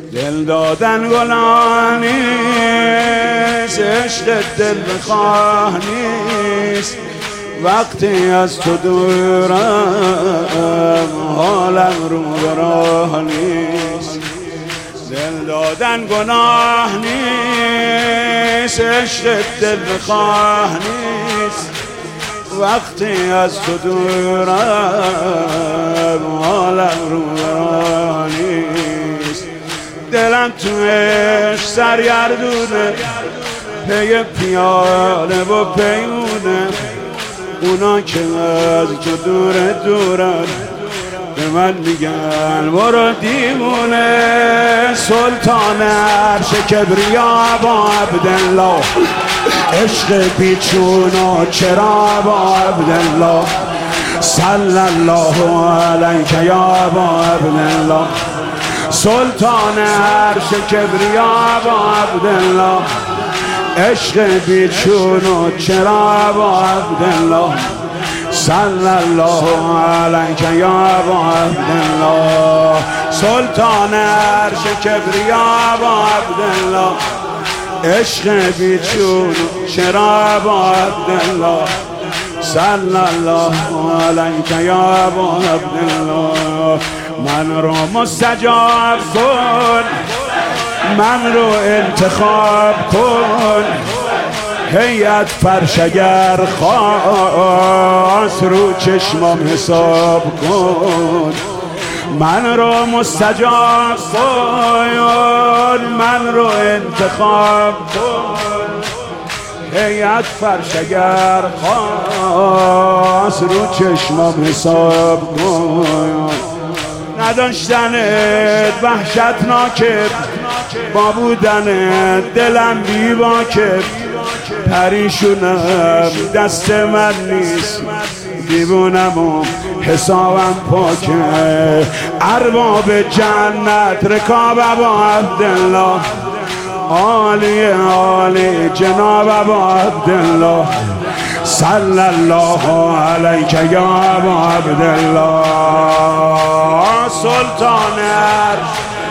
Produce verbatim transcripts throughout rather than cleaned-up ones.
دل دادن گناه نیست، عشق دل بخواه نیست. وقتی از تو دورم حالم رو به راه نیست. دل دادن گناه نیست، عشق دل بخواه نیست. وقتی از تو دورم حالم رو به راه نیست. دلم تو عشق سرگردونه، پی پیاله و پیمونه. اونا که از تو دور دورن به من میگن برو دیوونه. سلطان عرش کبریا با عبدالله، عشق بیچون و چرا با عبدالله. صلی الله علیک یا با عبدالله. سلطان عرش کبریا با عبدالله، عشق بیچون و چرا با عبدالله. صلی الله علیک یا با عبدالله. سلطان عرش کبریا با عبدالله، عشق بیچون و چرا با عبدالله. صلی الله علیک یا با عبدالله. من رو مستجاب کن، من رو انتخاب کن. هیئت فرشگر خاص رو چشمم حساب کن. من رو مستجاب کن، من رو انتخاب کن. هیئت فرشگر خاص رو چشمم حساب کن. نداشتنت وحشتناکه، با بودنت دلم بی واکه. پریشونم دست من نیست، دیوونم و حسابم پاکه. ارباب جنت رکاب با عبدالله، عالی عالی جناب با عبدالله. صلی الله علیک یا با عبدالله. سلطان عرش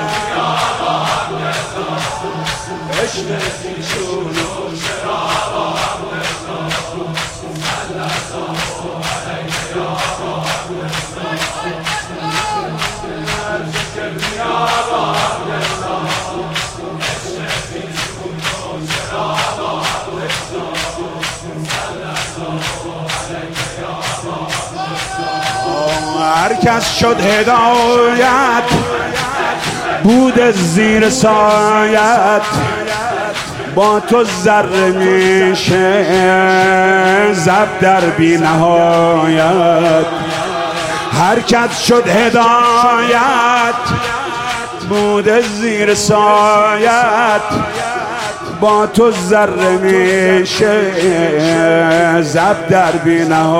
عشق بیچون و چرا با عبدالله. صلی الله علیک یا با عبدالله. عرش کبریا با عبدالله، عشق بیچون و چرا با عبدالله. هر کس شد هدایت بود زیر سایت، با تو ذره میشه زب در بی نهایت. هر کس شد هدایت بود زیر سایت، با تو ذره میشه زب در بی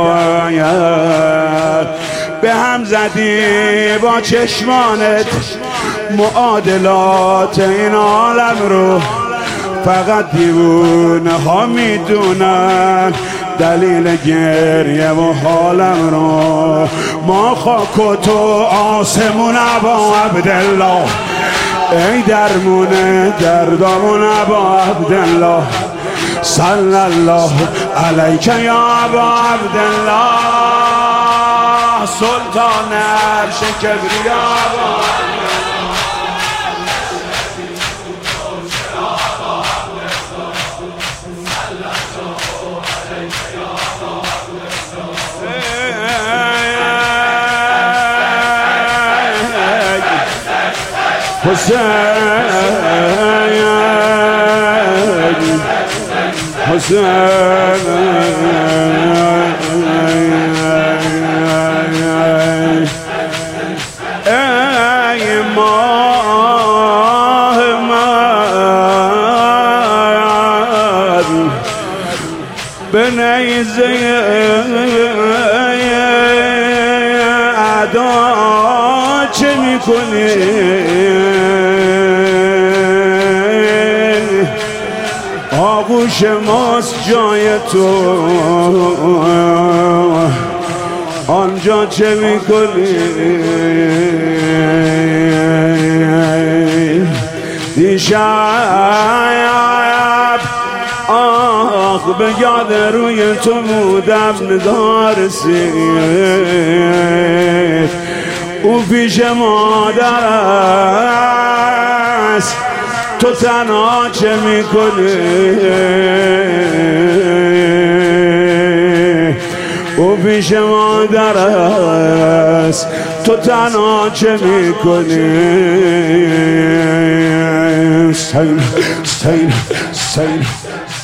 نهایت. به هم زدی با چشمانت معادلات این عالم رو، فقط دیوونه ها میدونن دلیل گریه و حالم رو. ما خاک و تو آسمون با عبدالله، ای درمونه دردامون با عبدالله. صلی الله علیک یا با عبدالله. سلطان عرش کبریا با عبدالله. حسین حسین ای ماه من به نیزه اعدا چه میکنی؟ آغوش ماست جای تو، آنجا چه میکنی؟ دیشب آخ به یاد روی تو بودم نگار سید او پیش مادر است تو تنها چه میکنی او پیش مادر است تو تنها چه میکنی سین سین سین